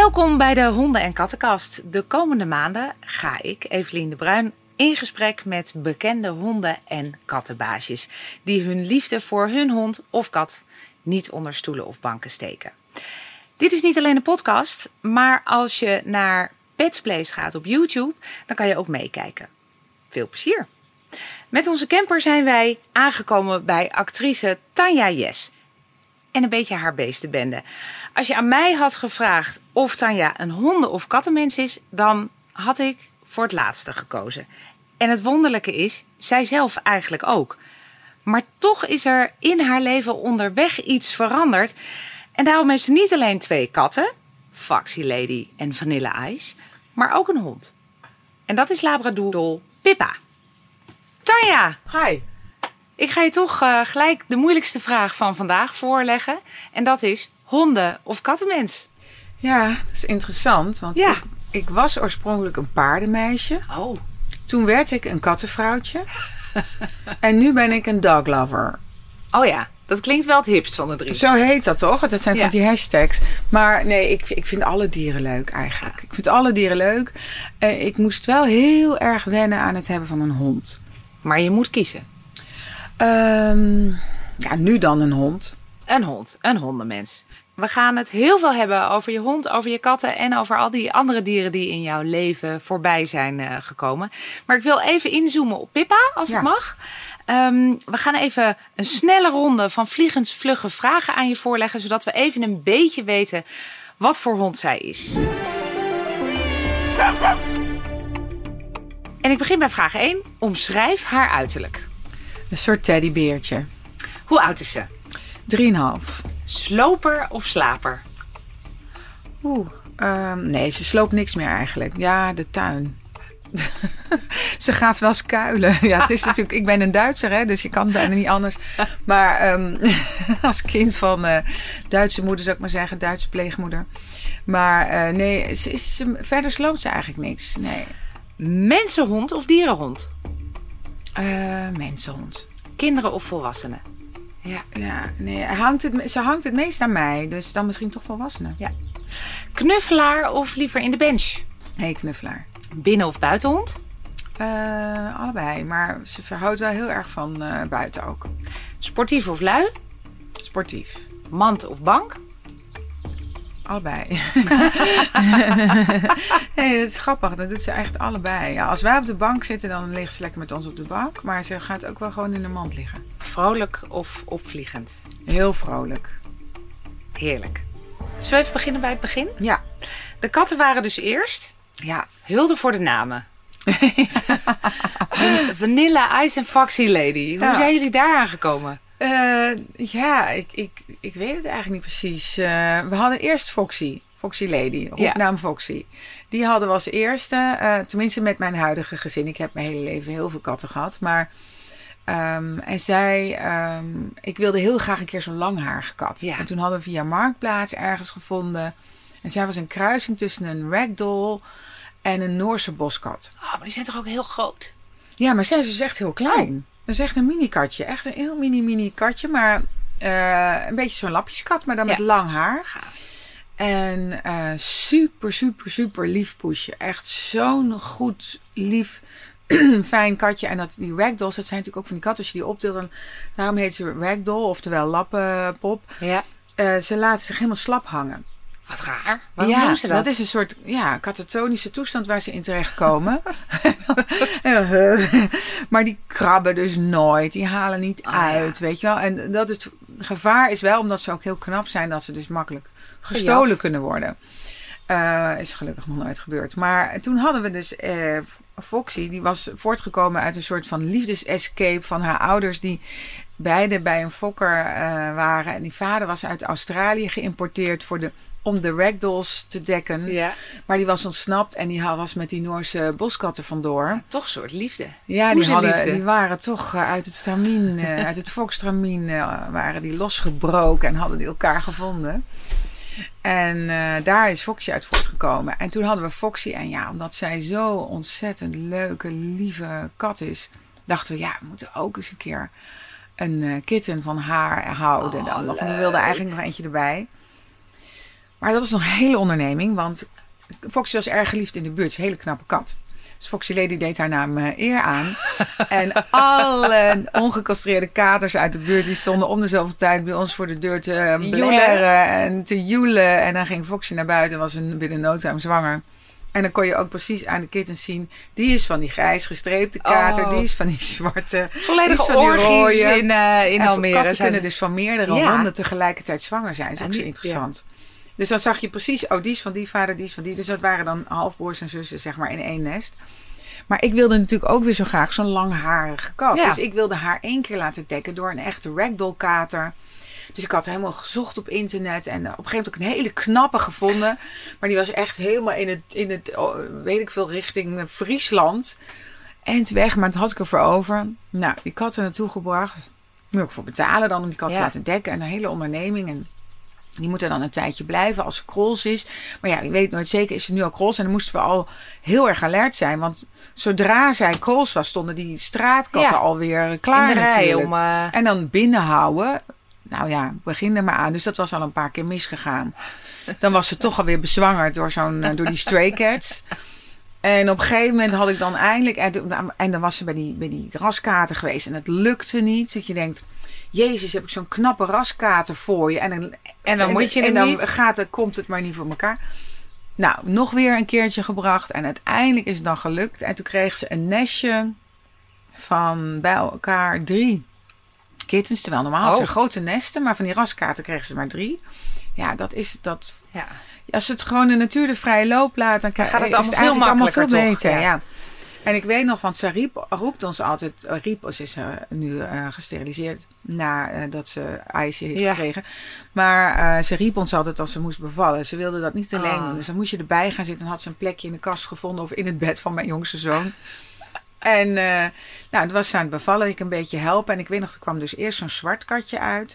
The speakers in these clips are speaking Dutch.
Welkom bij de Honden- en Kattenkast. De komende maanden ga ik, Evelien de Bruin, in gesprek met bekende honden- en kattenbaasjes die hun liefde voor hun hond of kat niet onder stoelen of banken steken. Dit is niet alleen een podcast, maar als je naar Pets Place gaat op YouTube, dan kan je ook meekijken. Veel plezier! Met onze camper zijn wij aangekomen bij actrice Tanja Jes en een beetje haar beestenbende. Als je aan mij had gevraagd of Tanja een honden- of kattenmens is, dan had ik voor het laatste gekozen. En het wonderlijke is, zij zelf eigenlijk ook. Maar toch is er in haar leven onderweg iets veranderd. En daarom heeft ze niet alleen 2 katten, Foxy Lady en Vanilla Ice, maar ook een hond. En dat is labradoodle Pippa. Tanja! Hi. Ik ga je toch gelijk de moeilijkste vraag van vandaag voorleggen. En dat is honden- of kattenmens? Ja, dat is interessant. Want Ja. ik was oorspronkelijk een paardenmeisje. Oh. Toen werd ik een kattenvrouwtje. En nu ben ik een doglover. Oh ja, dat klinkt wel het hipst van de 3. Zo heet dat toch? Dat zijn Ja. van die hashtags. Maar nee, ik vind alle dieren leuk eigenlijk. Ja. Ik vind alle dieren leuk. Ik moest wel heel erg wennen aan het hebben van een hond. Maar je moet kiezen. Ja, nu dan een hond. Een hond, een hondenmens. We gaan het heel veel hebben over je hond, over je katten en over al die andere dieren die in jouw leven voorbij zijn gekomen. Maar ik wil even inzoomen op Pippa, als het mag. We gaan even een snelle ronde van vliegensvlugge vragen aan je voorleggen, zodat we even een beetje weten wat voor hond zij is. En ik begin bij vraag 1. Omschrijf haar uiterlijk. Een soort teddybeertje. Hoe oud is ze? 3,5. Sloper of slaper? Nee, ze sloopt niks meer eigenlijk. Ja, de tuin. Ze gaat wel eens kuilen. Ja, het is natuurlijk, ik ben een Duitser, hè, dus je kan bijna niet anders. Maar als kind van Duitse moeder, zou ik maar zeggen, Duitse pleegmoeder. Maar nee, verder sloopt ze eigenlijk niks. Nee. Mensenhond of dierenhond? Mensenhond. Kinderen of volwassenen? Ja. Ja, nee, ze hangt het meest aan mij, dus dan misschien toch volwassenen. Ja. Knuffelaar of liever in de bench? Hey, knuffelaar. Binnen- of buitenhond? Allebei, maar ze verhoudt wel heel erg van buiten ook. Sportief of lui? Sportief. Mand of bank? Allebei. Nee, dat is grappig. Dat doet ze echt allebei. Ja, als wij op de bank zitten, dan ligt ze lekker met ons op de bank. Maar ze gaat ook wel gewoon in de mand liggen. Vrolijk of opvliegend? Heel vrolijk. Heerlijk. Zullen we even beginnen bij het begin? Ja. De katten waren dus eerst. Ja. Hulde voor de namen. Vanilla Ice en Foxy Lady. Hoe zijn jullie daar aangekomen? Ja, ik weet het eigenlijk niet precies. We hadden eerst Foxy. Foxy Lady. Roepnaam Foxy. Die hadden we als eerste. Tenminste met mijn huidige gezin. Ik heb mijn hele leven heel veel katten gehad. Maar en zij... ik wilde heel graag een keer zo'n langharige kat. Ja. En toen hadden we via Marktplaats ergens gevonden. En zij was een kruising tussen een ragdoll en een Noorse boskat. Oh, maar die zijn toch ook heel groot? Ja, maar zij is dus echt heel klein. Dat is echt een mini katje. Echt een heel mini katje. Maar een beetje zo'n lapjeskat, maar dan met lang haar. Gaaf. En super lief poesje. Echt zo'n goed, lief, fijn katje. En die ragdolls, dat zijn natuurlijk ook van die katten. Als je die opdeelt, dan daarom heet ze ragdoll, oftewel lappenpop. Ja. Ze laten zich helemaal slap hangen. Wat raar. Waarom doen ze dat? Dat is een soort katatonische toestand waar ze in terechtkomen. Maar die krabben dus nooit. Die halen niet uit, weet je wel. En dat is het gevaar is wel, omdat ze ook heel knap zijn, dat ze dus makkelijk gestolen kunnen worden. Is gelukkig nog nooit gebeurd. Maar toen hadden we dus Foxy. Die was voortgekomen uit een soort van liefdesescape van haar ouders, die beide bij een fokker waren. En die vader was uit Australië geïmporteerd om de ragdolls te dekken. Ja. Maar die was ontsnapt en die was met die Noorse boskatten vandoor. Toch een soort liefde. Ja, die waren toch uit het stramien, uit het fokstramien waren die losgebroken en hadden die elkaar gevonden. En daar is Foxy uit voortgekomen. En toen hadden we Foxy. En ja, omdat zij zo ontzettend leuke, lieve kat is, dachten we, we moeten ook eens een keer een kitten van haar houden. Dan nog. En we wilden eigenlijk nog eentje erbij. Maar dat was nog een hele onderneming. Want Foxy was erg geliefd in de buurt. Het is een hele knappe kat. Dus Foxy Lady deed haar naam eer aan. En alle ongecastreerde katers uit de buurt... die stonden om dezelfde tijd bij ons voor de deur te blaren en te joelen. En dan ging Foxy naar buiten en was binnen no time zwanger. En dan kon je ook precies aan de kittens zien... die is van die grijs gestreepte kater... die is van die zwarte... Volledige orgies in Almere. Katten kunnen dus van meerdere honden tegelijkertijd zwanger zijn. Dat is ook zo interessant. Ja. Dus dan zag je precies... die is van die vader, die is van die. Dus dat waren dan halfbroers en zussen, zeg maar, in één nest. Maar ik wilde natuurlijk ook weer zo graag zo'n langharige kat. Ja. Dus ik wilde haar 1 keer laten dekken door een echte ragdoll kater... Dus ik had helemaal gezocht op internet. En op een gegeven moment ook een hele knappe gevonden. Maar die was echt helemaal in het weet ik veel, richting Friesland. En weg, maar dat had ik ervoor over. Nou, die kat er naartoe gebracht. Moet ik voor betalen dan om die kat te laten dekken. En een hele onderneming. En die moet er dan een tijdje blijven als ze krols is. Maar ja, je weet nooit zeker, is ze nu al krols? En dan moesten we al heel erg alert zijn. Want zodra zij krols was, stonden die straatkatten alweer klaar in de natuurlijk. Rij En dan binnenhouden... Nou ja, begin er maar aan. Dus dat was al een paar keer misgegaan. Dan was ze toch alweer bezwangerd door die stray cats. En op een gegeven moment had ik dan eindelijk... En dan was ze bij die raskater geweest. En het lukte niet. Dat je denkt... Jezus, heb ik zo'n knappe raskater voor je. En dan moet je komt het maar niet voor elkaar. Nou, nog weer een keertje gebracht. En uiteindelijk is het dan gelukt. En toen kreeg ze een nestje van bij elkaar 3 kittens. Terwijl normaal zijn grote nesten. Maar van die raskaten kregen ze maar 3. Ja, dat is dat. Ja. Als ze het gewoon de natuur de vrije loop laat, dan gaat het allemaal veel beter. Ja. En ik weet nog, want ze roept ons altijd... ze is nu gesteriliseerd nadat ze Icy heeft gekregen. Maar ze riep ons altijd als ze moest bevallen. Ze wilde dat niet alleen doen. Dus dan moest je erbij gaan zitten. En had ze een plekje in de kast gevonden of in het bed van mijn jongste zoon. En het was ze aan het bevallen. Ik een beetje helpen. En ik weet nog, er kwam dus eerst zo'n zwart katje uit.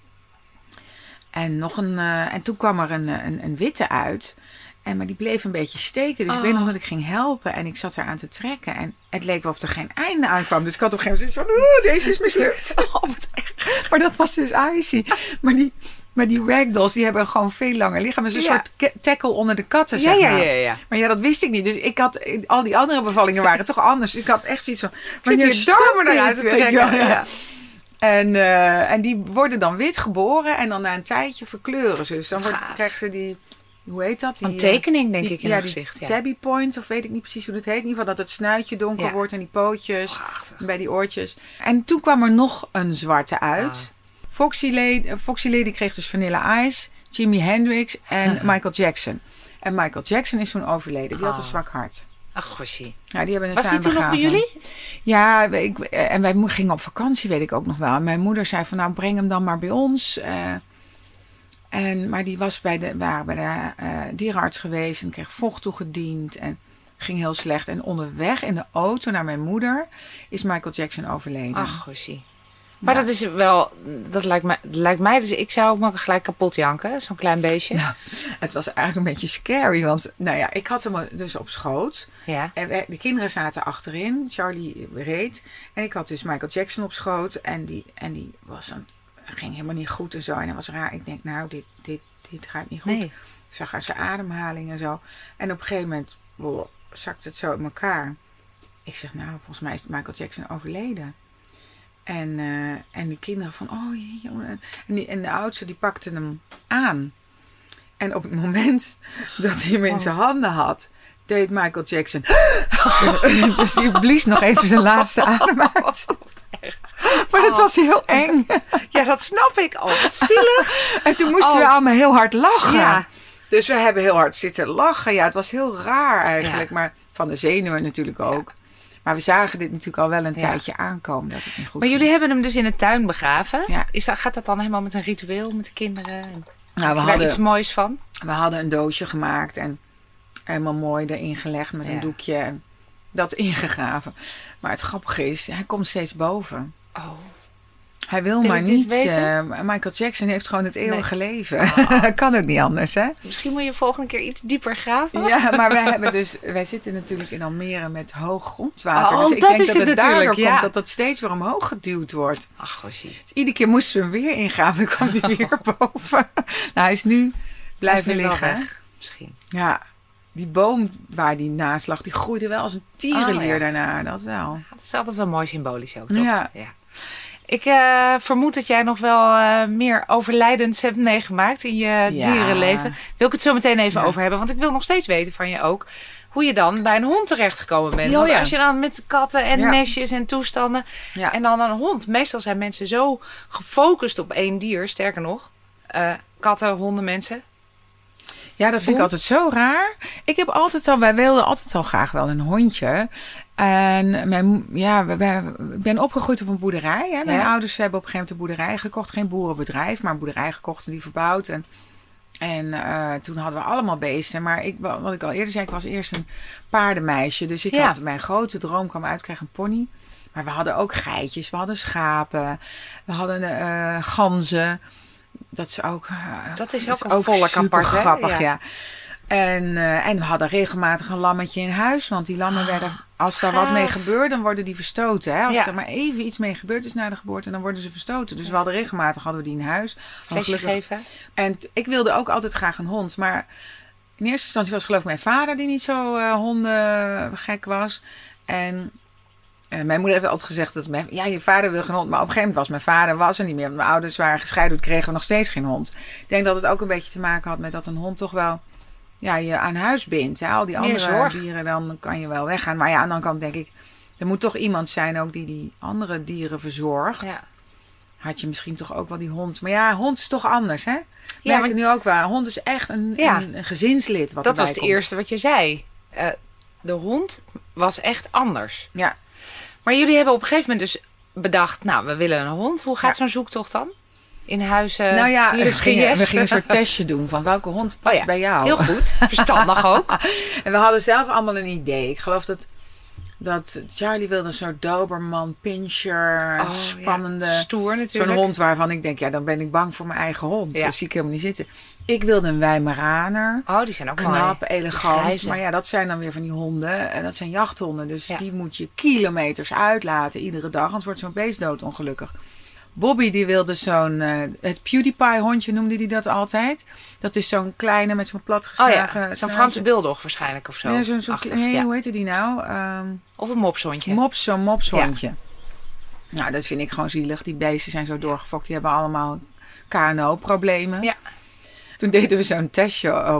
En en toen kwam er een witte uit. Maar die bleef een beetje steken. Dus ik weet nog dat ik ging helpen. En ik zat er aan te trekken. En het leek wel of er geen einde aan kwam. Dus ik had op een gegeven moment van... deze is mislukt. Maar dat was dus Icy. Maar die ragdolls, die hebben gewoon veel langer lichaam. Het is een soort tackle onder de katten, zeg maar. Ja. Maar ja, dat wist ik niet. Dus ik had... Al die andere bevallingen waren toch anders. Ik had echt zoiets van... Wanneer stoppen eruit te trekken? Ja. En die worden dan wit geboren. En dan na een tijdje verkleuren ze. Dus dan krijgen ze die... Hoe heet dat? Een tekening, denk ik, in het gezicht. Tabby point, of weet ik niet precies hoe het heet. In ieder geval dat het snuitje donker wordt en die pootjes. Prachtig. Bij die oortjes. En toen kwam er nog een zwarte uit. Foxy Lady kreeg dus Vanilla Ice, Jimi Hendrix en Michael Jackson. En Michael Jackson is toen overleden. Die had een zwak hart. Ach, goshie. Ja, die hebben was die toen nog bij jullie? Ja, en wij gingen op vakantie, weet ik ook nog wel. En mijn moeder zei van, nou, breng hem dan maar bij ons. Maar die was bij de dierenarts geweest en kreeg vocht toegediend en ging heel slecht. En onderweg in de auto naar mijn moeder is Michael Jackson overleden. Ach, goshie. Maar dat is wel, dat lijkt mij, dus ik zou me gelijk kapot janken, zo'n klein beestje. Nou, het was eigenlijk een beetje scary, want ik had hem dus op schoot. Ja. En de kinderen zaten achterin, Charlie reed. En ik had dus Michael Jackson op schoot en die ging helemaal niet goed en zo. En dat was raar. Ik denk, nou, dit gaat niet goed. Nee. Ik zag haar zijn ademhaling en zo. En op een gegeven moment zakte het zo in elkaar. Ik zeg, nou, volgens mij is Michael Jackson overleden. En die kinderen van, en de oudste die pakte hem aan. En op het moment dat hij hem in zijn handen had, deed Michael Jackson. Dus die blies nog even zijn laatste adem uit. Maar dat was heel eng. Ja, dat snap ik. Wat zielig. En toen moesten we allemaal heel hard lachen. Ja. Dus we hebben heel hard zitten lachen. Ja, het was heel raar eigenlijk. Ja. Maar van de zenuwen natuurlijk ook. Ja. Maar we zagen dit natuurlijk al wel een tijdje aankomen. Dat het niet goed maar jullie hebben hem dus in de tuin begraven. Ja. Gaat dat dan helemaal met een ritueel met de kinderen? Nou, we hadden iets moois van? We hadden een doosje gemaakt. En helemaal mooi erin gelegd met een doekje. En dat ingegraven. Maar het grappige is, hij komt steeds boven. Oh. Hij wil maar niet. Michael Jackson heeft gewoon het eeuwige leven. Kan ook niet anders, hè? Misschien moet je volgende keer iets dieper graven. Ja, maar wij zitten natuurlijk in Almere met hoog grondwater. Dus ik denk dat het daardoor komt dat steeds weer omhoog geduwd wordt. Ach, goshie. Dus iedere keer moesten we hem weer ingraven. Dan kwam hij weer boven. Nou, hij is nu blijven liggen. Weg, misschien. Ja, die boom waar die naast lag, die groeide wel als een tierenlier daarna. Dat wel. Dat is altijd wel mooi symbolisch ook, toch? Ja. Ik vermoed dat jij nog wel meer overlijdends hebt meegemaakt in je dierenleven. Wil ik het zo meteen even over hebben. Want ik wil nog steeds weten van je ook hoe je dan bij een hond terechtgekomen bent. Want als je dan met katten en nestjes en toestanden en dan een hond. Meestal zijn mensen zo gefocust op één dier. Sterker nog, katten, honden, mensen. Ja, dat vind ik altijd zo raar. Wij wilden altijd al graag wel een hondje. En ik ben opgegroeid op een boerderij. Hè. Mijn ouders hebben op een gegeven moment een boerderij gekocht. Geen boerenbedrijf, maar een boerderij gekocht en die verbouwd. En toen hadden we allemaal beesten. Maar wat ik al eerder zei, ik was eerst een paardenmeisje. Dus mijn grote droom kwam uit, ik kreeg een pony. Maar we hadden ook geitjes, we hadden schapen, we hadden ganzen. Dat is ook een volk apart, hè? Grappig, ja. En we hadden regelmatig een lammetje in huis. Want die lammen werden, als daar wat mee gebeurt, dan worden die verstoten. Hè? Als er maar even iets mee gebeurd is na de geboorte, dan worden ze verstoten. Dus we hadden regelmatig die in huis. Flesje geven. En ik wilde ook altijd graag een hond. Maar in eerste instantie was geloof ik mijn vader die niet zo hondengek was. En mijn moeder heeft altijd gezegd dat je vader wil geen hond. Maar op een gegeven moment was mijn vader er niet meer. Want mijn ouders waren gescheiden, kregen we nog steeds geen hond. Ik denk dat het ook een beetje te maken had met dat een hond toch wel je aan huis bindt. Hè? Al die andere dieren, dan kan je wel weggaan. Maar aan de andere kant denk ik, er moet toch iemand zijn ook die andere dieren verzorgt. Ja. Had je misschien toch ook wel die hond. Maar hond is toch anders, hè? Merk ik nu ook wel. Hond is echt een gezinslid. Dat was het eerste wat je zei. De hond was echt anders. Ja. Maar jullie hebben op een gegeven moment dus bedacht, we willen een hond. Hoe gaat zo'n zoektocht dan? In huis? We gingen een soort testje doen van welke hond past bij jou. Heel goed. Verstandig ook. En we hadden zelf allemaal een idee. Ik geloof dat Charlie wilde een soort Doberman, Pinscher, spannende. Stoer natuurlijk. Zo'n hond waarvan ik denk, dan ben ik bang voor mijn eigen hond. Dat zie ik helemaal niet zitten. Ik wilde een Weimaraner. Oh, die zijn ook knap, elegant. Maar dat zijn dan weer van die honden. En dat zijn jachthonden. Dus die moet je kilometers uitlaten iedere dag. Anders wordt zo'n beest doodongelukkig. Bobby die wilde het PewDiePie hondje noemde hij dat altijd. Dat is zo'n kleine met zo'n platgeslagen. Zo'n Franse bulldog waarschijnlijk of zo. Ja, hoe heette die nou? Of een mopshondje. Zo'n mopshondje. Ja. Nou, dat vind ik gewoon zielig. Die beesten zijn zo doorgefokt. Die hebben allemaal KNO-problemen. Ja. Toen deden we zo'n testje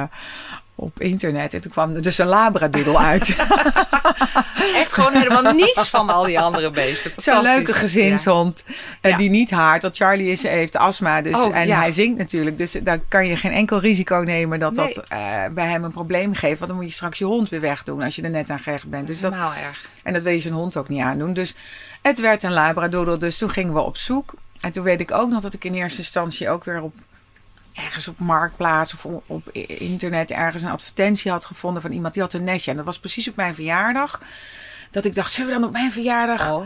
op internet. En toen kwam er dus een labradoodle uit. Echt gewoon helemaal niets van al die andere beesten. Zo'n leuke gezinshond. Die niet haart. Want Charlie heeft astma. Dus, hij zingt natuurlijk. Dus daar kan je geen enkel risico nemen dat bij hem een probleem geeft. Want dan moet je straks je hond weer wegdoen als je er net aan gehecht bent. Dus helemaal erg. En dat wil je zijn hond ook niet aandoen. Dus het werd een labradoodle. Dus toen gingen we op zoek. En toen weet ik ook nog dat ik in eerste instantie ook weer ergens op Marktplaats of op internet ergens een advertentie had gevonden van iemand die had een nestje. En dat was precies op mijn verjaardag. Dat ik dacht, zullen we dan op mijn verjaardag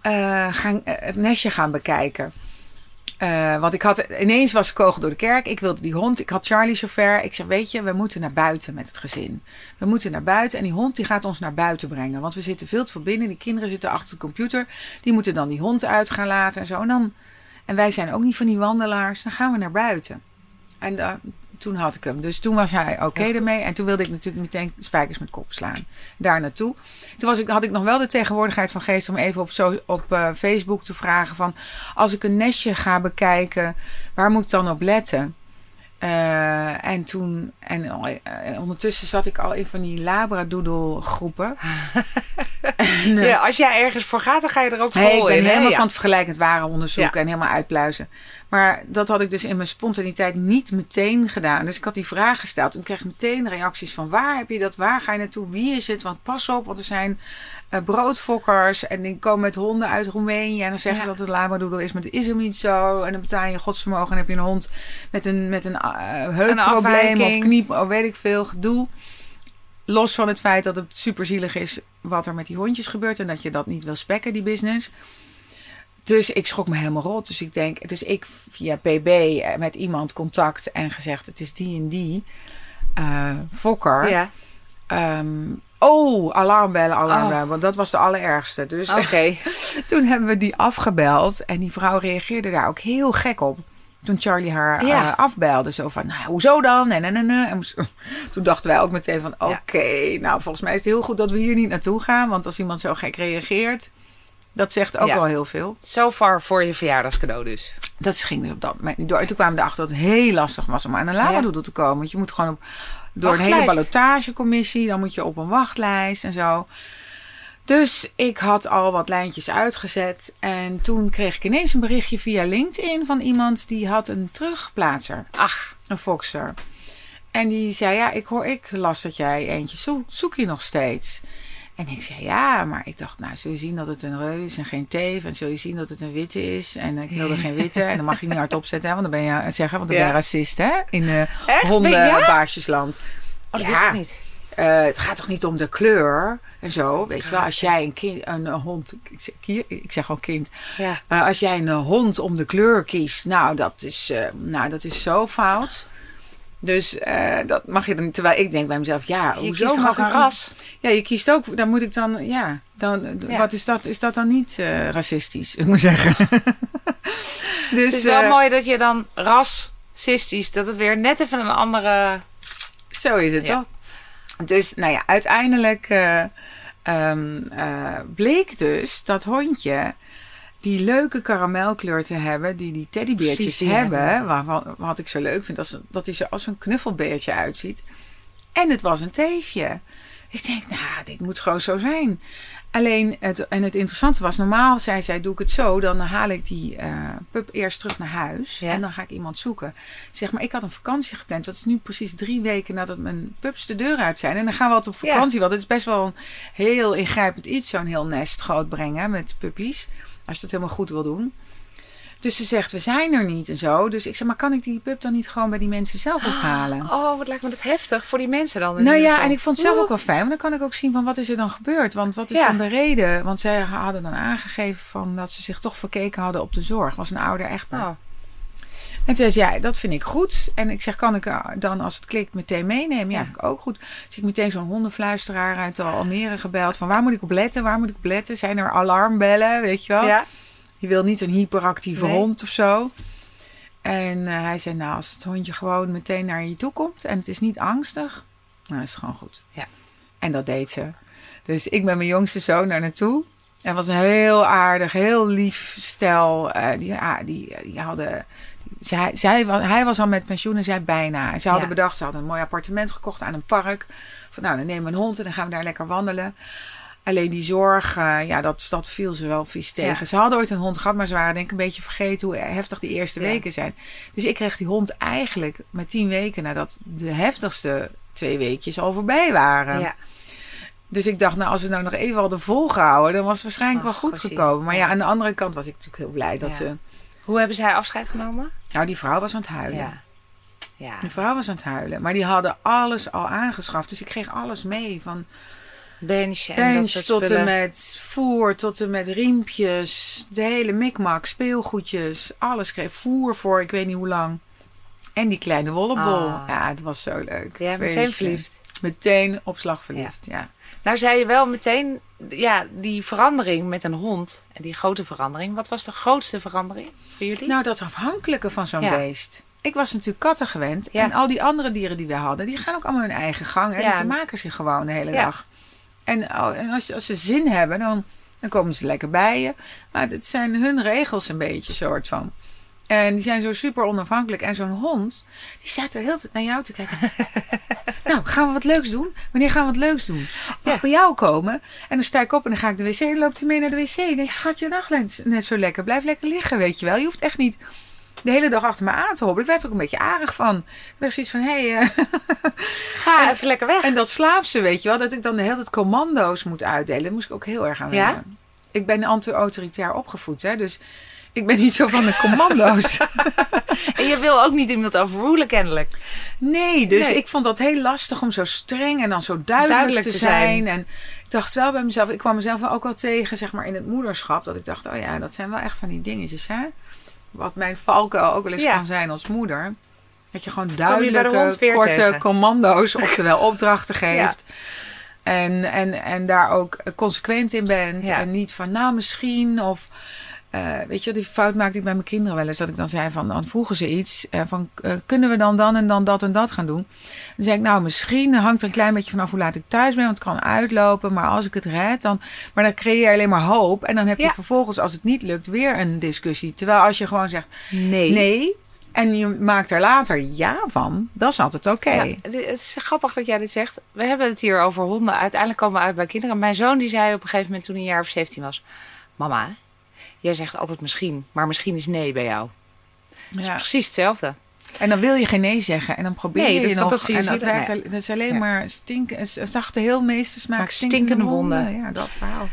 het nestje gaan bekijken? Want ineens was ik kogel door de kerk. Ik wilde die hond. Ik had Charlie zover. Ik zei, weet je, we moeten naar buiten met het gezin. We moeten naar buiten. En die hond die gaat ons naar buiten brengen. Want we zitten veel te veel binnen. Die kinderen zitten achter de computer. Die moeten dan die hond uit gaan laten en zo. En wij zijn ook niet van die wandelaars. Dan gaan we naar buiten. En toen had ik hem. Dus toen was hij oké ermee. En toen wilde ik natuurlijk meteen spijkers met kop slaan. Daar naartoe. Toen had ik nog wel de tegenwoordigheid van geest om even op Facebook te vragen van, als ik een nestje ga bekijken, waar moet ik dan op letten? Ondertussen zat ik al in van die labradoodle groepen. Als jij ergens voor gaat, dan ga je er ook vol in. Ik ben helemaal van het vergelijkend waren onderzoeken en helemaal uitpluizen. Maar dat had ik dus in mijn spontaniteit niet meteen gedaan. Dus ik had die vraag gesteld en kreeg ik meteen reacties van, waar heb je dat? Waar ga je naartoe? Wie is het? Want pas op, want er zijn broodfokkers en die komen met honden uit Roemenië en dan zeggen ze dat het labradoodle is, maar het is hem niet zo. En dan betaal je godsvermogen en heb je een hond met een heupprobleem of knie, of weet ik veel, gedoe. Los van het feit dat het super zielig is wat er met die hondjes gebeurt en dat je dat niet wil spekken, die business. Dus ik schrok me helemaal rot. Dus ik via PB met iemand contact en gezegd, het is die en die fokker. Ja. Alarmbellen. Want dat was de allerergste. Dus toen hebben we die afgebeld. En die vrouw reageerde daar ook heel gek op. Toen Charlie haar afbelde. Zo van, nou, hoezo dan? En toen dachten wij ook meteen van, oké, nou, volgens mij is het heel goed dat we hier niet naartoe gaan. Want als iemand zo gek reageert, dat zegt ook wel heel veel. So far voor je verjaardagscadeau dus. Dat ging dus op dat moment niet door. En toen kwamen we erachter dat het heel lastig was om aan een labradoodle te komen. Want je moet gewoon door een hele ballotagecommissie. Dan moet je op een wachtlijst en zo. Dus ik had al wat lijntjes uitgezet. En toen kreeg ik ineens een berichtje via LinkedIn van iemand die had een terugplaatser. Ach. Een Foxter. En die zei, ik las dat jij eentje zoek je nog steeds. En ik zei, ja, maar ik dacht, nou, zul je zien dat het een reu is en geen teef. En zul je zien dat het een witte is. En ik wilde geen witte. En dan mag je niet hardop zetten, hè, want dan ben je racist, hè. In hondenbaasjesland. Oh, dat wist ik niet. Het gaat toch niet om de kleur en zo. Weet je wel, als jij een hond... Ik zeg al kind. Ja. Als jij een hond om de kleur kiest, dat is zo fout. Dus dat mag je dan niet. Terwijl ik denk bij mezelf, hoezo kiest mag een ras? Ja, je kiest ook. Dan moet ik dan, wat is dat? Is dat dan niet racistisch? Ik moet zeggen. Dus, het is wel mooi dat je dan racistisch, dat het weer net even een andere. Zo is het toch? Dus, uiteindelijk bleek dus dat hondje die leuke karamelkleur te hebben, die teddybeertjes hebben, wat ik zo leuk vind, dat hij er als een knuffelbeertje uitziet. En het was een teefje. Ik denk, dit moet gewoon zo zijn. Alleen, het interessante was, normaal zei zij, doe ik het zo, dan haal ik die pup eerst terug naar huis en dan ga ik iemand zoeken. Zeg maar, ik had een vakantie gepland. Dat is nu precies 3 weken nadat mijn pups de deur uit zijn. En dan gaan we altijd op vakantie, want het is best wel een heel ingrijpend iets, zo'n heel nest grootbrengen met puppies. Als je dat helemaal goed wil doen. Dus ze zegt, we zijn er niet en zo. Dus ik zeg, maar kan ik die pup dan niet gewoon bij die mensen zelf ophalen? Oh, wat lijkt me dat heftig voor die mensen dan. En ik vond het zelf ook wel fijn. Want dan kan ik ook zien van, wat is er dan gebeurd? Want wat is dan de reden? Want zij hadden dan aangegeven van dat ze zich toch verkeken hadden op de zorg. Was een ouder echtpaar. Oh. En toen zei ze, dat vind ik goed. En ik zeg, kan ik dan als het klikt meteen meenemen? Ja, vind ik ook goed. Dus ik meteen zo'n hondenfluisteraar uit Almere gebeld. Van waar moet ik op letten? Waar moet ik op letten? Zijn er alarmbellen? Weet je wel? Ja. Je wil niet een hyperactieve hond of zo. En hij zei, als het hondje gewoon meteen naar je toe komt en het is niet angstig, dan is het gewoon goed. Ja. En dat deed ze. Dus ik ben mijn jongste zoon daar naartoe. Het was een heel aardig, heel lief stel. Hij was al met pensioen en zij bijna. Ze hadden bedacht, ze hadden een mooi appartement gekocht aan een park. Van dan nemen we een hond en dan gaan we daar lekker wandelen. Alleen die zorg, dat viel ze wel vies tegen. Ja. Ze hadden ooit een hond gehad, maar ze waren denk ik een beetje vergeten hoe heftig die eerste weken zijn. Dus ik kreeg die hond eigenlijk met 10 weken nadat de heftigste 2 weekjes al voorbij waren. Ja. Dus ik dacht, als we nou nog even hadden volgehouden, dan was het waarschijnlijk wel goed gekomen. Maar aan de andere kant was ik natuurlijk heel blij dat ze... Hoe hebben zij afscheid genomen? Nou, die vrouw was aan het huilen. Ja. Ja. Die vrouw was aan het huilen. Maar die hadden alles al aangeschaft. Dus ik kreeg alles mee van... Bench tot en met voer, tot en met riempjes, de hele mikmak, speelgoedjes, alles kreeg voer voor ik weet niet hoe lang. En die kleine wollenbol. Ja, het was zo leuk. Ja, meteen verliefd. Meteen op slag verliefd, ja. Nou zei je wel meteen, die verandering met een hond, en die grote verandering. Wat was de grootste verandering voor jullie? Nou, dat afhankelijke van zo'n beest. Ik was natuurlijk katten gewend. Ja. En al die andere dieren die we hadden, die gaan ook allemaal hun eigen gang. Hè? Die vermaken zich gewoon de hele dag. En als ze zin hebben, dan komen ze lekker bij je. Maar het zijn hun regels een beetje, soort van. En die zijn zo super onafhankelijk. En zo'n hond, die staat er heel tijd naar jou te kijken. Nou, gaan we wat leuks doen? Wanneer gaan we wat leuks doen? Mag bij jou komen? En dan sta ik op en dan ga ik de wc. En loopt hij mee naar de wc. En denk, schatje, dag net zo lekker. Blijf lekker liggen, weet je wel. Je hoeft echt niet de hele dag achter me aan te hobbelen. Ik werd er ook een beetje aardig van. Ik dacht zoiets van, ga even lekker weg. En dat slaapt ze, weet je wel. Dat ik dan de hele tijd commando's moet uitdelen. Daar moest ik ook heel erg aan wennen. Ja? Ik ben anti-autoritair opgevoed, hè. Dus ik ben niet zo van de commando's. En je wil ook niet iemand overrulen, kennelijk. Nee, dus ik vond dat heel lastig om zo streng en dan zo duidelijk te zijn. En ik dacht wel bij mezelf, ik kwam mezelf ook wel tegen, zeg maar, in het moederschap. Dat ik dacht, dat zijn wel echt van die dingetjes, hè. Wat mijn valkuil ook wel eens kan zijn als moeder. Dat je gewoon duidelijke, korte commando's, oftewel opdrachten geeft. Ja. En daar ook consequent in bent. Ja. En niet van, misschien of... weet je, die fout maakte ik bij mijn kinderen wel eens. Dat ik dan zei dan vroegen ze iets. Kunnen we dan en dan dat en dat gaan doen? Dan zei ik, nou misschien hangt er een klein beetje vanaf hoe laat ik thuis ben. Want het kan uitlopen. Maar als ik het red, dan... Maar dan creëer je alleen maar hoop. En dan heb je vervolgens, als het niet lukt, weer een discussie. Terwijl als je gewoon zegt, nee en je maakt er later ja van, dat is altijd oké. Ja, het is grappig dat jij dit zegt. We hebben het hier over honden. Uiteindelijk komen we uit bij kinderen. Mijn zoon die zei op een gegeven moment toen hij een jaar of 17 was... Mama, jij zegt altijd misschien, maar misschien is nee bij jou. Dat is precies hetzelfde. En dan wil je geen nee zeggen. En dan probeer je nog. Dat werkt. Dat is alleen maar zachte heelmeestersmaak. Stinkende wonden. Ja, dat verhaal.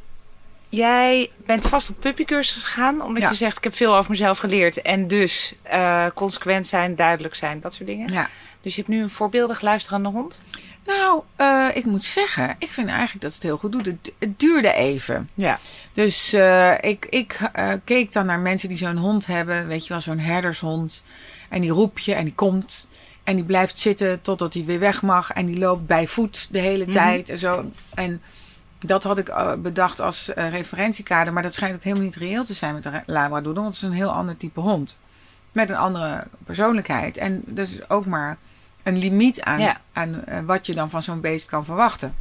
Jij bent vast op puppycursus gegaan. Omdat je zegt, ik heb veel over mezelf geleerd. En dus consequent zijn, duidelijk zijn. Dat soort dingen. Ja. Dus je hebt nu een voorbeeldig luisterende hond. Nou, ik moet zeggen, ik vind eigenlijk dat het heel goed doet. Het duurde even. Ja. Dus ik keek dan naar mensen die zo'n hond hebben. Weet je wel, zo'n herdershond. En die roep je en die komt. En die blijft zitten totdat hij weer weg mag. En die loopt bij voet de hele tijd en zo. En dat had ik bedacht als referentiekader. Maar dat schijnt ook helemaal niet reëel te zijn met de Labradoodle. Want het is een heel ander type hond. Met een andere persoonlijkheid. En dus ook maar een limiet aan wat je dan van zo'n beest kan verwachten.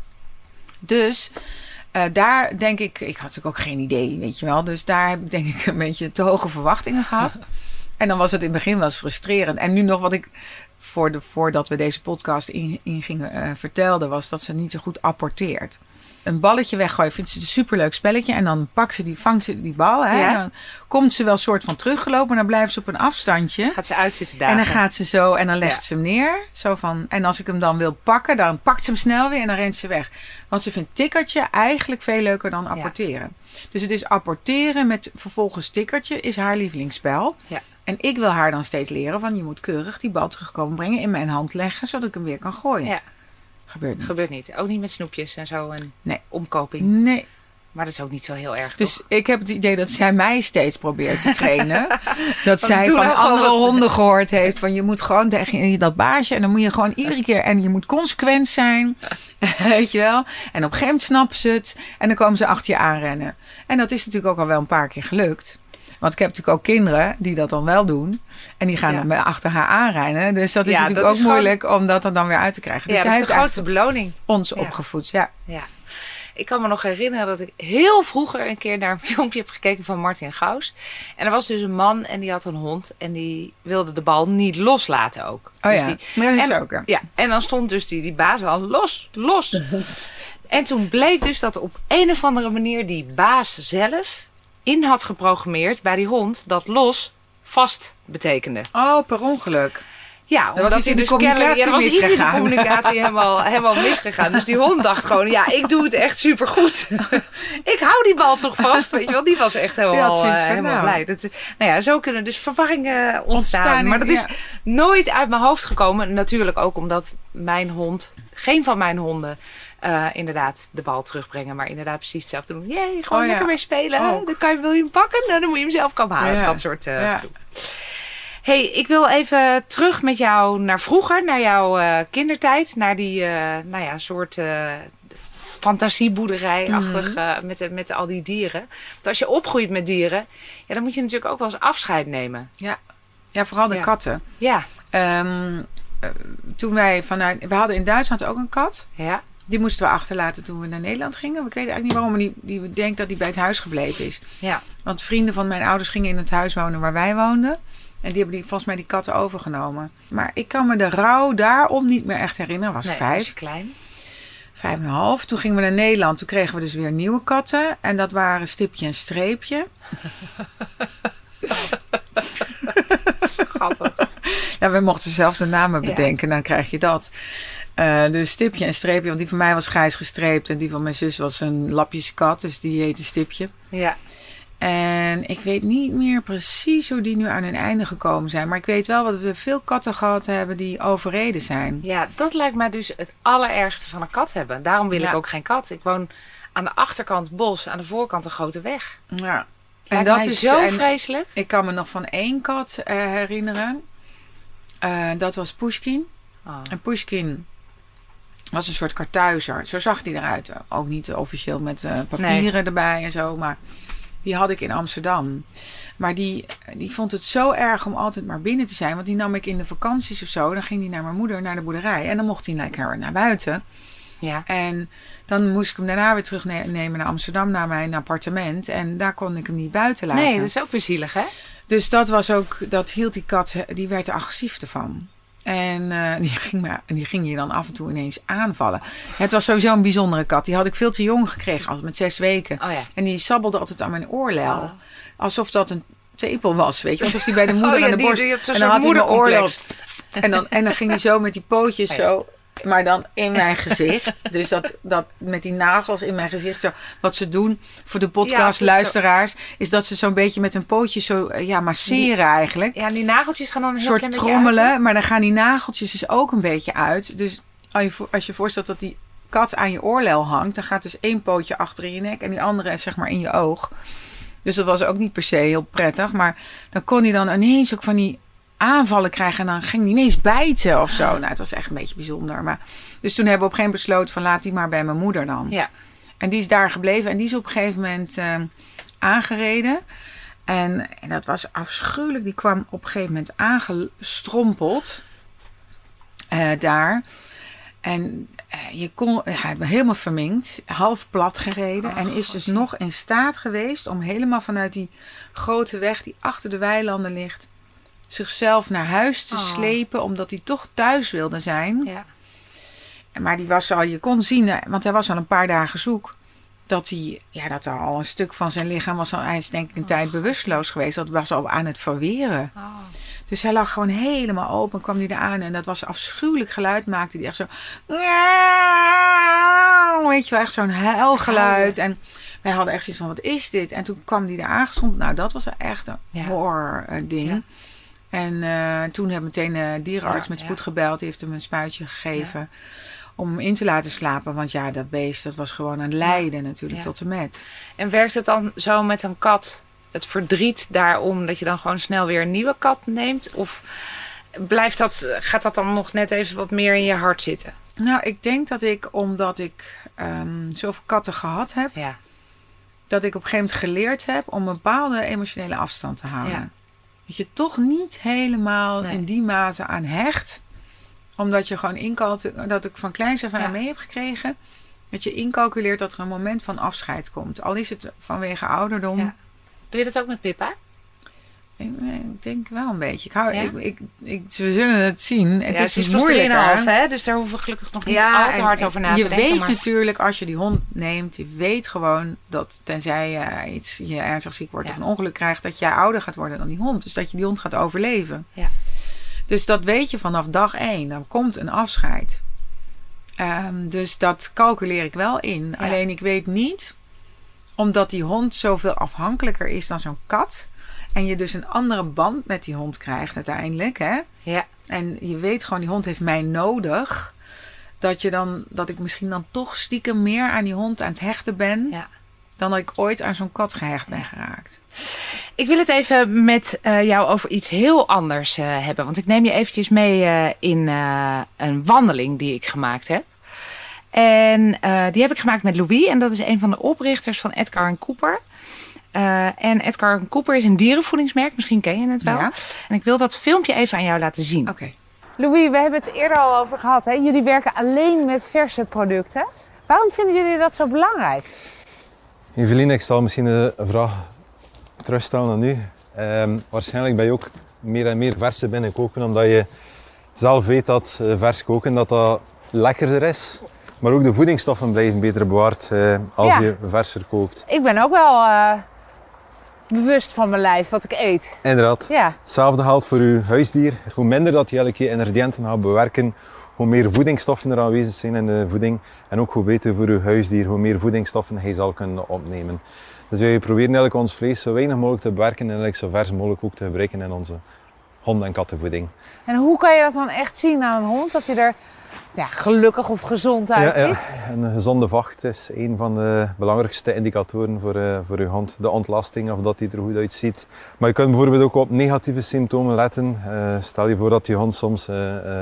Dus daar denk ik had natuurlijk ook geen idee, weet je wel. Dus daar heb ik denk ik een beetje te hoge verwachtingen gehad. En dan was het in het begin wel eens frustrerend. En nu nog wat ik voordat we deze podcast in gingen vertelde, was dat ze niet zo goed apporteert. Een balletje weggooien vindt ze een superleuk spelletje. En dan vangt ze die bal. Hè? Ja. En dan komt ze wel soort van teruggelopen. En dan blijft ze op een afstandje. Gaat ze uitzitten dagen. En dan gaat ze zo en dan legt ze hem neer. Zo van, en als ik hem dan wil pakken, dan pakt ze hem snel weer en dan rent ze weg. Want ze vindt tikkertje eigenlijk veel leuker dan apporteren. Ja. Dus het is apporteren met vervolgens tikkertje is haar lievelingsspel. Ja. En ik wil haar dan steeds leren van je moet keurig die bal terugkomen brengen, in mijn hand leggen, zodat ik hem weer kan gooien. Ja. Gebeurt niet. Ook niet met snoepjes en zo en omkoping. Nee. Maar dat is ook niet zo heel erg, dus toch? Ik heb het idee dat zij mij steeds probeert te trainen. Dat zij van andere honden gehoord heeft. Van je moet gewoon tegen dat baasje. En dan moet je gewoon iedere keer. En je moet consequent zijn. Weet je wel. En op een gegeven moment snappen ze het. En dan komen ze achter je aanrennen. En dat is natuurlijk ook al wel een paar keer gelukt. Want ik heb natuurlijk ook kinderen die dat dan wel doen. En die gaan dan achter haar aanrennen. Dus dat is natuurlijk ook moeilijk om dat er dan weer uit te krijgen. Dus dat is de grootste beloning. Ons opgevoed, ja. Ik kan me nog herinneren dat ik heel vroeger een keer naar een filmpje heb gekeken van Martin Gauws. En er was dus een man en die had een hond. En die wilde de bal niet loslaten ook. Oh dus maar dat is ook. Ja, en dan stond dus die baas al los. En toen bleek dus dat op een of andere manier die baas zelf in had geprogrammeerd bij die hond dat los vast betekende. Oh, per ongeluk. Ja, omdat hij dus kennelijk... Er was iets in de communicatie helemaal misgegaan. Dus die hond dacht gewoon, ik doe het echt supergoed. Ik hou die bal toch vast, weet je wel. Die was echt helemaal blij. Zo kunnen dus verwarringen ontstaan. Maar dat is nooit uit mijn hoofd gekomen. Natuurlijk ook omdat geen van mijn honden inderdaad de bal terugbrengen. Maar inderdaad precies hetzelfde doen. Gewoon lekker weer spelen. Dan wil je hem pakken, dan moet je hem zelf komen halen. Ja. Dat soort Hey, ik wil even terug met jou naar vroeger, naar jouw kindertijd. Naar die soort fantasieboerderij-achtig met al die dieren. Want als je opgroeit met dieren, dan moet je natuurlijk ook wel eens afscheid nemen. Ja, vooral de katten. Ja. Toen we hadden in Duitsland ook een kat. Ja. Die moesten we achterlaten toen we naar Nederland gingen. Ik weet eigenlijk niet waarom, maar die denkt dat die bij het huis gebleven is. Ja. Want vrienden van mijn ouders gingen in het huis wonen waar wij woonden. En die hebben volgens mij die katten overgenomen. Maar ik kan me de rouw daarom niet meer echt herinneren. Was ik 5. Was je klein? 5,5. Toen gingen we naar Nederland. Toen kregen we dus weer nieuwe katten. En dat waren Stipje en Streepje. Schattig. Ja, we mochten zelf de namen bedenken. Dan krijg je dat. Dus Stipje en Streepje. Want die van mij was grijs gestreept. En die van mijn zus was een lapjeskat. Dus die heette Stipje. Ja. En ik weet niet meer precies hoe die nu aan hun einde gekomen zijn. Maar ik weet wel dat we veel katten gehad hebben die overreden zijn. Ja, dat lijkt mij dus het allerergste van een kat hebben. Daarom wil ik ook geen kat. Ik woon aan de achterkant bos, aan de voorkant een grote weg. Ja. En dat is zo vreselijk. Ik kan me nog van 1 kat herinneren. Dat was Pushkin. Oh. En Pushkin was een soort kartuizer. Zo zag hij eruit. Ook niet officieel met papieren erbij en zo, maar Die had ik in Amsterdam. Maar die vond het zo erg om altijd maar binnen te zijn. Want die nam ik in de vakanties of zo. Dan ging die naar mijn moeder, naar de boerderij. En dan mocht hij lekker naar buiten. Ja. En dan moest ik hem daarna weer terugnemen naar Amsterdam, naar mijn appartement. En daar kon ik hem niet buiten laten. Nee, dat is ook weer zielig, hè? Dus dat hield die kat, die werd er agressief ervan. En die ging je dan af en toe ineens aanvallen. Het was sowieso een bijzondere kat. Die had ik veel te jong gekregen, altijd met 6 weken. Oh ja. En die sabbelde altijd aan mijn oorlel. Oh. Alsof dat een tepel was, weet je. Alsof die bij de moeder aan de borst... en dan had hij mijn oorlel. En dan ging hij zo met die pootjes zo... Maar dan in mijn gezicht. Dus dat met die nagels in mijn gezicht. Zo, wat ze doen voor de podcastluisteraars. Is dat ze zo'n beetje met hun pootjes zo masseren eigenlijk. Ja, die nageltjes gaan dan een heel soort klein beetje trommelen. uit, maar dan gaan die nageltjes dus ook een beetje uit. Dus als je voorstelt dat die kat aan je oorlel hangt. Dan gaat dus 1 pootje achter in je nek. En die andere zeg maar in je oog. Dus dat was ook niet per se heel prettig. Maar dan kon hij dan ineens ook van die... aanvallen krijgen en dan ging hij ineens bijten of zo. Nou, het was echt een beetje bijzonder. Maar, dus toen hebben we op een gegeven moment besloten van laat die maar bij mijn moeder dan. Ja. En die is daar gebleven en die is op een gegeven moment aangereden. En dat was afschuwelijk. Die kwam op een gegeven moment aangestrompeld daar. En hij was helemaal verminkt, half plat gereden. En is dus nog in staat geweest om helemaal vanuit die grote weg die achter de weilanden ligt... zichzelf naar huis te slepen, omdat hij toch thuis wilde zijn. Ja. Maar die was al, je kon zien, want hij was al een paar dagen zoek, dat hij, dat er al een stuk van zijn lichaam was. Hij is denk ik een tijd bewusteloos geweest. Dat was al aan het verweren. Oh. Dus hij lag gewoon helemaal open, kwam hij eraan en dat was afschuwelijk geluid, maakte hij echt zo, weet je wel, echt zo'n huilgeluid. En wij hadden echt zoiets van, wat is dit? En toen kwam hij er aangestompt. Nou, dat was echt een horror ding. Ja. En toen heb ik meteen de dierenarts met spoed gebeld. Die heeft hem een spuitje gegeven om hem in te laten slapen. Want dat beest, dat was gewoon aan het lijden natuurlijk tot en met. En werkt het dan zo met een kat, het verdriet daarom, dat je dan gewoon snel weer een nieuwe kat neemt? Of gaat dat dan nog net even wat meer in je hart zitten? Nou, ik denk dat omdat ik zoveel katten gehad heb, dat ik op een gegeven moment geleerd heb om een bepaalde emotionele afstand te houden. Ja. Dat je toch niet helemaal in die mate aan hecht. Omdat je gewoon dat ik van kleins af aan mee heb gekregen. Dat je incalculeert dat er een moment van afscheid komt. Al is het vanwege ouderdom. Ja. Doe je dat ook met Pippa? Ik denk wel een beetje. We zullen het zien. Het is pas moeilijk, 3,5, hè? Dus daar hoeven we gelukkig nog niet al te hard over na te denken. Je weet natuurlijk, als je die hond neemt, je weet gewoon dat tenzij je ernstig ziek wordt of een ongeluk krijgt, dat jij ouder gaat worden dan die hond. Dus dat je die hond gaat overleven. Ja. Dus dat weet je vanaf dag 1. Dan komt een afscheid. Dus dat calculeer ik wel in. Ja. Alleen ik weet niet, omdat die hond zoveel afhankelijker is dan zo'n kat. En je dus een andere band met die hond krijgt uiteindelijk. Hè? Ja. En je weet gewoon, die hond heeft mij nodig. Dat ik misschien dan toch stiekem meer aan die hond aan het hechten ben. Ja. Dan dat ik ooit aan zo'n kat gehecht ben geraakt. Ik wil het even met jou over iets heel anders hebben. Want ik neem je eventjes mee in een wandeling die ik gemaakt heb. En die heb ik gemaakt met Louis. En dat is een van de oprichters van Edgar & Cooper. En Edgar & Cooper is een dierenvoedingsmerk. Misschien ken je het wel. Ja. En ik wil dat filmpje even aan jou laten zien. Oké. Louis, we hebben het eerder al over gehad. Hè? Jullie werken alleen met verse producten. Waarom vinden jullie dat zo belangrijk? Eveline, ik zal misschien een vraag terugstellen aan u. Waarschijnlijk ben je ook meer en meer verse binnenkoken, omdat je zelf weet dat vers koken dat lekkerder is. Maar ook de voedingsstoffen blijven beter bewaard als je verser kookt. Ik ben ook wel bewust van mijn lijf, wat ik eet. Inderdaad. Ja. Hetzelfde geldt voor uw huisdier. Hoe minder dat je elke keer ingrediënten gaat bewerken, hoe meer voedingsstoffen er aanwezig zijn in de voeding. En ook hoe beter voor uw huisdier, hoe meer voedingsstoffen hij zal kunnen opnemen. Dus wij proberen eigenlijk ons vlees zo weinig mogelijk te bewerken en eigenlijk zo vers mogelijk ook te gebruiken in onze honden- en kattenvoeding. En hoe kan je dat dan echt zien aan een hond? Dat hij er gelukkig of gezond uitziet? Ja. Een gezonde vacht is een van de belangrijkste indicatoren voor uw hond. De ontlasting, of dat hij er goed uitziet. Maar je kunt bijvoorbeeld ook op negatieve symptomen letten. Stel je voor dat je hond soms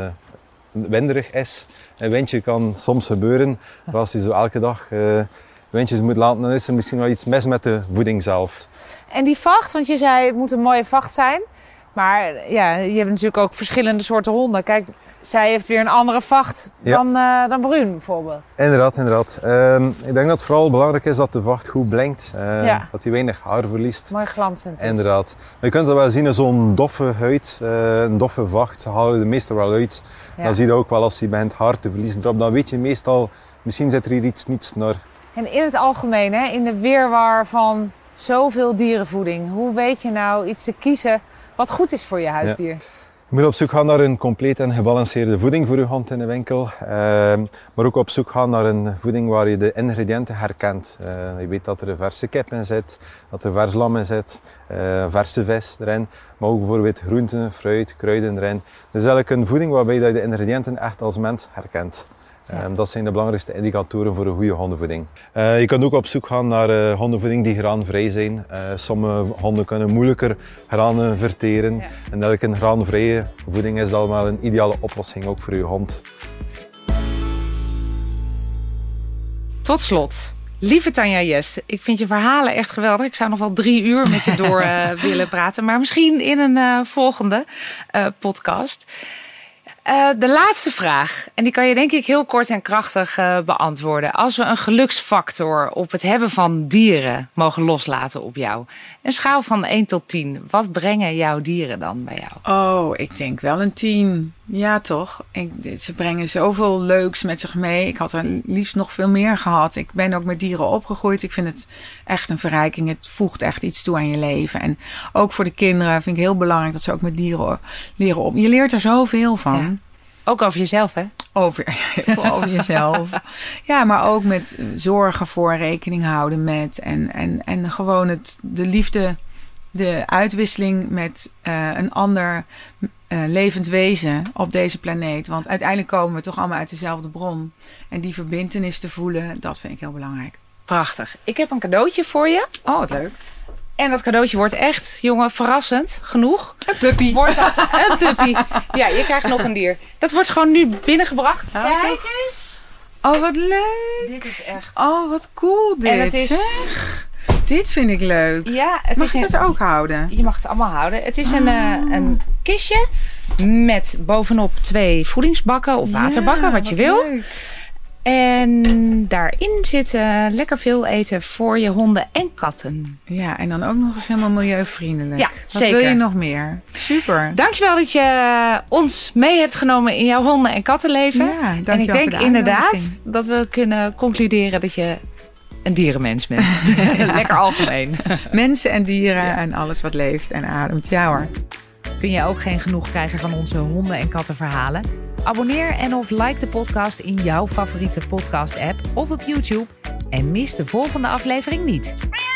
winderig is. Een windje kan soms gebeuren. Maar als hij zo elke dag windjes moet laten, dan is er misschien wel iets mis met de voeding zelf. En die vacht, want je zei het moet een mooie vacht zijn. Maar ja, je hebt natuurlijk ook verschillende soorten honden. Kijk, zij heeft weer een andere vacht dan Bruun bijvoorbeeld. Inderdaad. Ik denk dat het vooral belangrijk is dat de vacht goed blinkt. Dat hij weinig haar verliest. Mooi glanzend is. Inderdaad. Je kunt het wel zien in zo'n doffe huid, een doffe vacht, halen de meestal wel uit. Ja. Dan zie je ook wel als hij begint haar te verliezen erop. Dan weet je meestal, misschien zit er hier iets niet naar. En in het algemeen, hè, in de wirwar van zoveel dierenvoeding, hoe weet je nou iets te kiezen wat goed is voor je huisdier? Ja. Je moet op zoek gaan naar een compleet en gebalanceerde voeding voor je hond in de winkel. Maar ook op zoek gaan naar een voeding waar je de ingrediënten herkent. Je weet dat er een verse kip in zit, dat er vers lam in zit, verse vis erin. Maar ook bijvoorbeeld groenten, fruit, kruiden erin. Dus eigenlijk een voeding waarbij je de ingrediënten echt als mens herkent. Dat zijn de belangrijkste indicatoren voor een goede hondenvoeding. Je kunt ook op zoek gaan naar hondenvoeding die graanvrij zijn. Sommige honden kunnen moeilijker granen verteren. Ja. En eigenlijk een graanvrije voeding is dan wel een ideale oplossing ook voor je hond. Tot slot, lieve Tanja Jes, ik vind je verhalen echt geweldig. Ik zou nog wel 3 uur met je door willen praten, maar misschien in een volgende podcast. De laatste vraag, en die kan je denk ik heel kort en krachtig beantwoorden. Als we een geluksfactor op het hebben van dieren mogen loslaten op jou. Een schaal van 1 tot 10. Wat brengen jouw dieren dan bij jou? Oh, ik denk wel een 10. Ja, toch? Ze brengen zoveel leuks met zich mee. Ik had er liefst nog veel meer gehad. Ik ben ook met dieren opgegroeid. Ik vind het echt een verrijking. Het voegt echt iets toe aan je leven. En ook voor de kinderen vind ik heel belangrijk dat ze ook met dieren leren op. Je leert er zoveel van. Ja. Ook over jezelf, hè? Over jezelf. Ja, maar ook met zorgen voor, rekening houden met. En gewoon de liefde, de uitwisseling met een ander levend wezen op deze planeet. Want uiteindelijk komen we toch allemaal uit dezelfde bron. En die verbintenis te voelen, dat vind ik heel belangrijk. Prachtig. Ik heb een cadeautje voor je. Oh, wat leuk. En dat cadeautje wordt echt, jongen, verrassend genoeg. Een puppy. Wordt dat een puppy. Ja, je krijgt nog een dier. Dat wordt gewoon nu binnengebracht. Kijk eens. Oh, wat leuk. Dit is echt... Oh, wat cool dit. En het is... Zeg. Dit vind ik leuk. Ja, mag ik het ook houden? Je mag het allemaal houden. Het is een kistje met bovenop 2 voedingsbakken of waterbakken, wat je wil. Leuk. En daarin zit lekker veel eten voor je honden en katten. Ja, en dan ook nog eens helemaal milieuvriendelijk. Ja, zeker. Wat wil je nog meer? Super. Dankjewel dat je ons mee hebt genomen in jouw honden- en kattenleven. Ja, dankjewel. En ik denk inderdaad dat we kunnen concluderen dat je een dierenmens bent. Lekker algemeen. Mensen en dieren en alles wat leeft en ademt. Ja hoor. Kun je ook geen genoeg krijgen van onze honden- en kattenverhalen? Abonneer en of like de podcast in jouw favoriete podcast-app of op YouTube. En mis de volgende aflevering niet.